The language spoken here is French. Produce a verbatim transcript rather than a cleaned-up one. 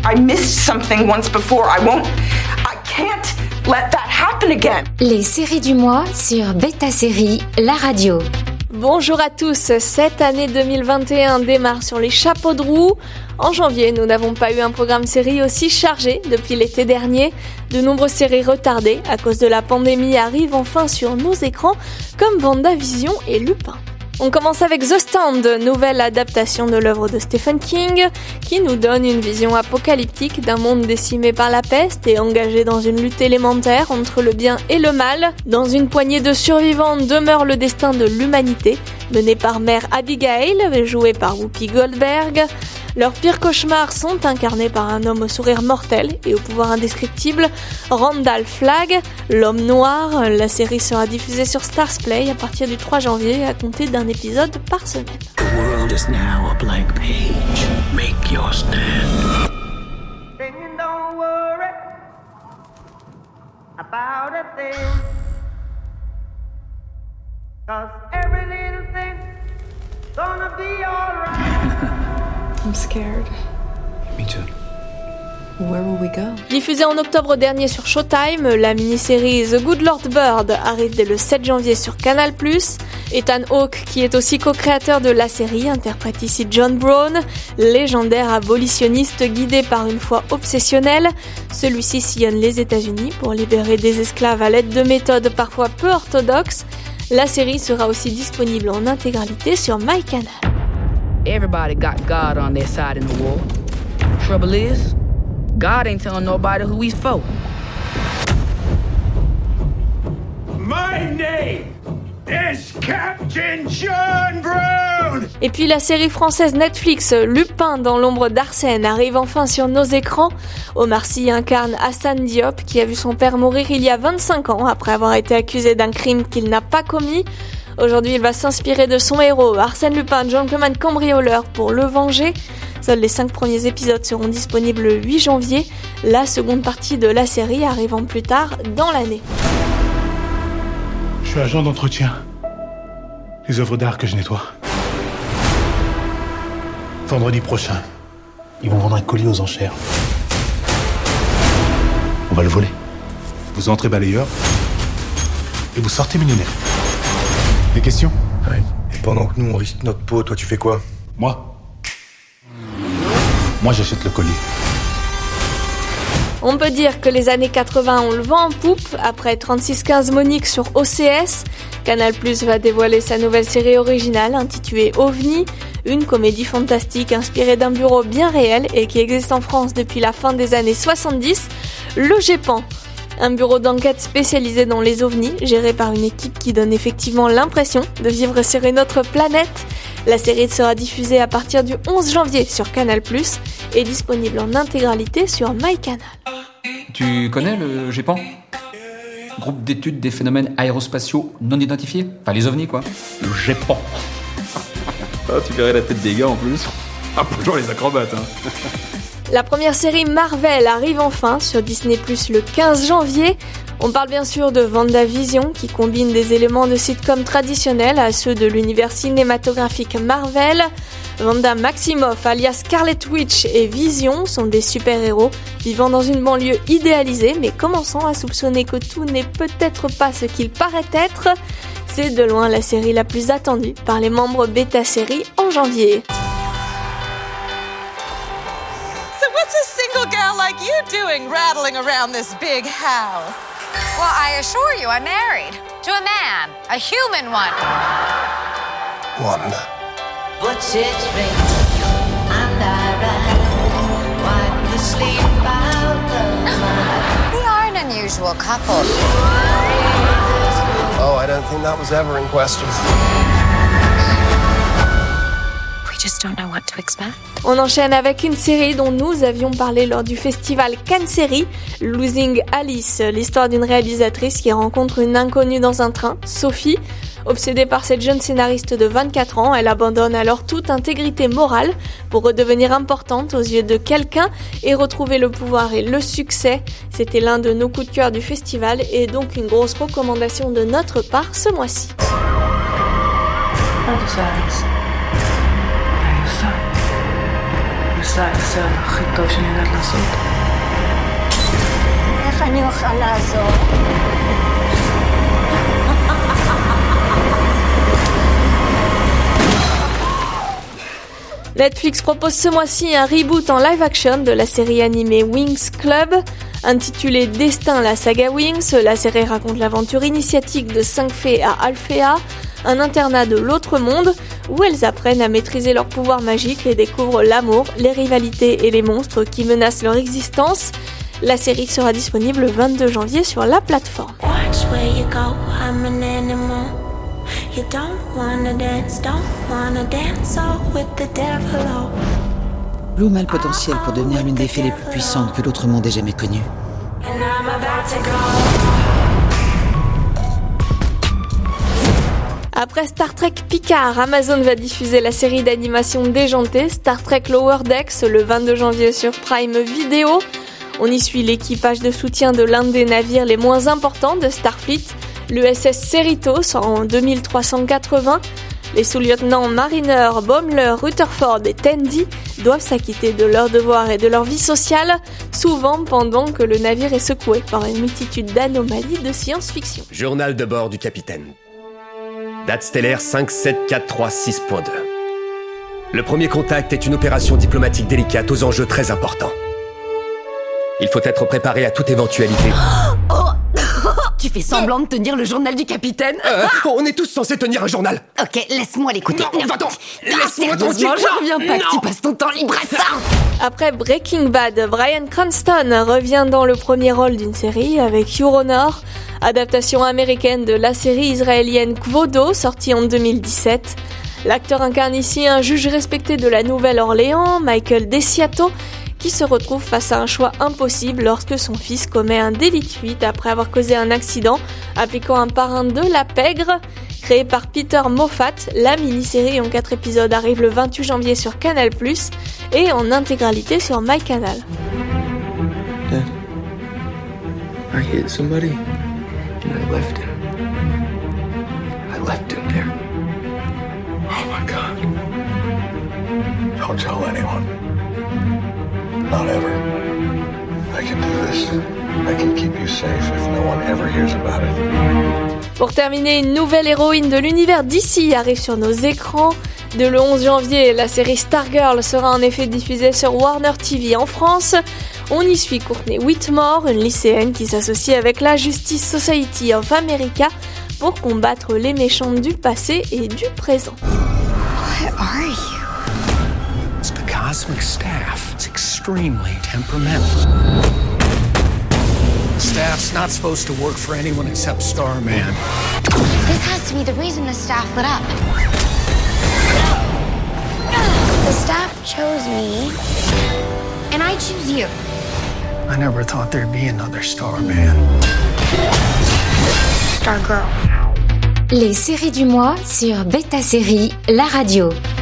I missed something once before. I won't, I can't let that happen again. Les séries du mois sur Beta Série, la radio. Bonjour à tous, cette année deux mille vingt et un démarre sur les chapeaux de roue. En janvier, nous n'avons pas eu un programme série aussi chargé depuis l'été dernier. De nombreuses séries retardées à cause de la pandémie arrivent enfin sur nos écrans, comme WandaVision et Lupin. On commence avec The Stand, nouvelle adaptation de l'œuvre de Stephen King, qui nous donne une vision apocalyptique d'un monde décimé par la peste et engagé dans une lutte élémentaire entre le bien et le mal. Dans une poignée de survivants demeure le destin de l'humanité, mené par Mère Abigail, jouée par Whoopi Goldberg. Leurs pires cauchemars sont incarnés par un homme au sourire mortel et au pouvoir indescriptible, Randall Flagg, l'homme noir. La série sera diffusée sur Starzplay à partir du trois janvier à compter d'un épisode par semaine. The world is now a blank page. Make your stand. Then you don't worry about a thing, 'cause every little thing's gonna be alright. I'm scared. Me too. Where will we go? Diffusée en octobre dernier sur Showtime, la mini-série The Good Lord Bird arrive dès le sept janvier sur Canal plus. Ethan Hawke, qui est aussi co-créateur de la série, interprète ici John Brown, légendaire abolitionniste guidé par une foi obsessionnelle. Celui-ci sillonne les États-Unis pour libérer des esclaves à l'aide de méthodes parfois peu orthodoxes. La série sera aussi disponible en intégralité sur MyCanal. Everybody got God on their side in the war. Trouble is, God ain't telling nobody who he's for. My name is Captain John Brown. Et puis la série française Netflix Lupin dans l'ombre d'Arsène arrive enfin sur nos écrans. Omar Sy incarne Hassan Diop qui a vu son père mourir il y a vingt-cinq ans après avoir été accusé d'un crime qu'il n'a pas commis. Aujourd'hui, il va s'inspirer de son héros, Arsène Lupin, gentleman cambrioleur, pour le venger. Seuls les cinq premiers épisodes seront disponibles le huit janvier. La seconde partie de la série arrivant plus tard dans l'année. Je suis agent d'entretien. Les œuvres d'art que je nettoie. Vendredi prochain, ils vont vendre un colis aux enchères. On va le voler. Vous entrez balayeur et vous sortez millionnaire. Des questions? Ouais. Et pendant que nous on risque notre peau, toi tu fais quoi? Moi Moi j'achète le colis. On peut dire que les années quatre-vingts ont le vent en poupe. Après trente-six quinze Monique sur O C S, Canal plus va dévoiler sa nouvelle série originale intitulée OVNI, une comédie fantastique inspirée d'un bureau bien réel et qui existe en France depuis la fin des années soixante-dix, le GEPAN. Un bureau d'enquête spécialisé dans les ovnis, géré par une équipe qui donne effectivement l'impression de vivre sur une autre planète. La série sera diffusée à partir du onze janvier sur Canal plus et disponible en intégralité sur MyCanal. Tu connais le GEPAN ? Groupe d'études des phénomènes aérospatiaux non identifiés ? Enfin les ovnis quoi. Le GEPAN. Oh, tu verrais la tête des gars en plus. Ah, bonjour les acrobates hein. La première série Marvel arrive enfin sur Disney plus le quinze janvier. On parle bien sûr de WandaVision qui combine des éléments de sitcom traditionnels à ceux de l'univers cinématographique Marvel. Wanda Maximoff alias Scarlet Witch et Vision sont des super-héros vivant dans une banlieue idéalisée mais commençant à soupçonner que tout n'est peut-être pas ce qu'il paraît être. C'est de loin la série la plus attendue par les membres Beta Série en janvier. What's a single girl like you doing rattling around this big house? Well, I assure you, I'm married to a man, a human one. One. But it's raining and I ran, wipe the sleep out of my. We are an unusual couple. Oh, I don't think that was ever in question. Just don't know what to expect. On enchaîne avec une série dont nous avions parlé lors du festival Cannes Série, Losing Alice, l'histoire d'une réalisatrice qui rencontre une inconnue dans un train, Sophie. Obsédée par cette jeune scénariste de vingt-quatre ans, elle abandonne alors toute intégrité morale pour redevenir importante aux yeux de quelqu'un et retrouver le pouvoir et le succès. C'était l'un de nos coups de cœur du festival et donc une grosse recommandation de notre part ce mois-ci. الساعة السابعة خطة وشنينات لصوت. איך אני אוכל לעזור? Netflix propose ce mois-ci un reboot en live-action de la série animée Winx Club. Intitulée Destin, la saga Winx, la série raconte l'aventure initiatique de cinq fées à Alphea, un internat de l'autre monde, où elles apprennent à maîtriser leurs pouvoirs magiques et découvrent l'amour, les rivalités et les monstres qui menacent leur existence. La série sera disponible le vingt-deux janvier sur la plateforme. Watch where you go, I'm an animal. You don't wanna dance, don't wanna dance all with the devil. Oh. Bloom a le potentiel pour devenir l'une des fées les plus puissantes que l'autre monde ait jamais connues. And I'm about to go. Après Star Trek Picard, Amazon va diffuser la série d'animation déjantée Star Trek Lower Decks le vingt-deux janvier sur Prime Video. On y suit l'équipage de soutien de l'un des navires les moins importants de Starfleet, l'U S S Cerritos en deux mille trois cent quatre-vingts. Les sous-lieutenants Mariner, Baumler, Rutherford et Tandy doivent s'acquitter de leurs devoirs et de leur vie sociale, souvent pendant que le navire est secoué par une multitude d'anomalies de science-fiction. Journal de bord du capitaine. Date stellaire cinq sept quatre trois six point deux. Le premier contact est une opération diplomatique délicate aux enjeux très importants. Il faut être préparé à toute éventualité. Oh, tu fais semblant de tenir le journal du capitaine? euh, On est tous censés tenir un journal. Ok, laisse-moi l'écouter. Non, va donc. Laisse-moi tranquille. Je reviens pas que tu passes ton temps libre à ça. Après Breaking Bad, Bryan Cranston revient dans le premier rôle d'une série avec Your Honor, adaptation américaine de la série israélienne Kvodo, sortie en deux mille dix-sept. L'acteur incarne ici un juge respecté de la Nouvelle-Orléans, Michael Desiato, qui se retrouve face à un choix impossible lorsque son fils commet un délit de fuite après avoir causé un accident, appliquant un parrain de la pègre. Créée par Peter Moffat, la mini-série en quatre épisodes arrive le vingt-huit janvier sur Canal plus, et en intégralité sur MyCanal. Dad, I hit somebody and I left him. I left him there. Oh my God. Don't tell anyone. Not ever. I can do this. I can keep you safe if no one ever hears about it. Pour terminer, une nouvelle héroïne de l'univers D C arrive sur nos écrans. Dès le onze janvier, la série Stargirl sera en effet diffusée sur Warner T V en France. On y suit Courtney Whitmore, une lycéenne qui s'associe avec la Justice Society of America pour combattre les méchants du passé et du présent. What are you? It's the cosmic staff. It's extremely temperamental. The staff's not supposed to work for anyone except Starman. This has to be the reason the staff lit up. The staff chose me, and I choose you. I never thought there'd be another Starman. Stargirl. Les séries du mois sur Beta Série, la radio.